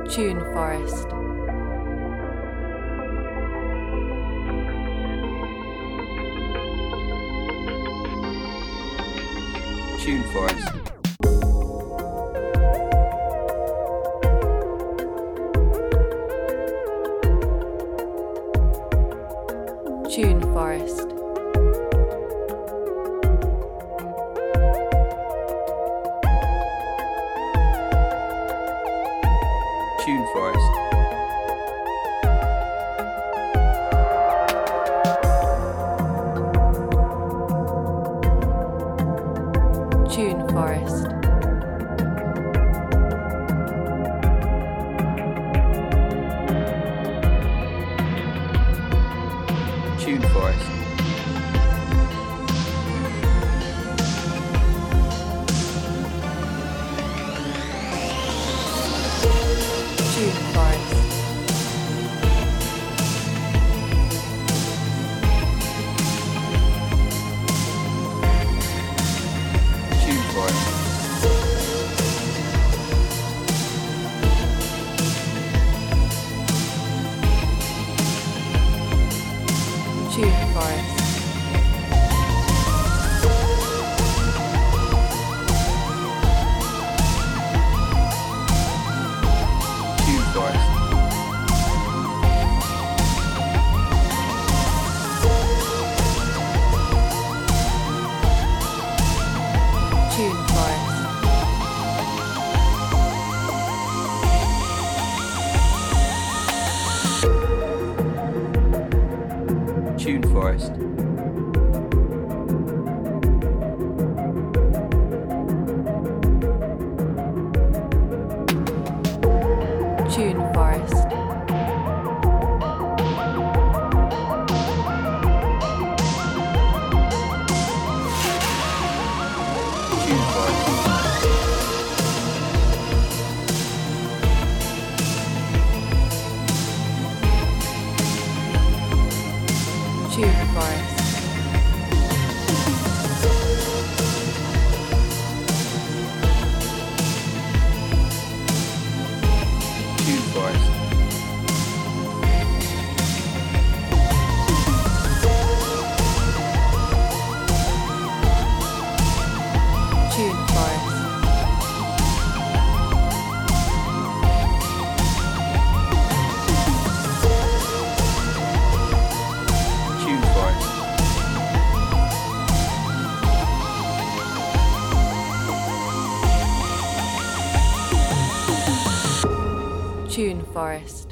Tune Forest. Tune Forest. Tune Forest. Tune Forest. Tune Forest. Tune Forest. Tune Forest. Tune Forest. Tune Forest. Tune Forest. Tune Forest. Tune Forest. Tune Forest. Tune Forest. Tune Forest. Tune Forest. Tune Forest. Tune Forest. Tune Forest.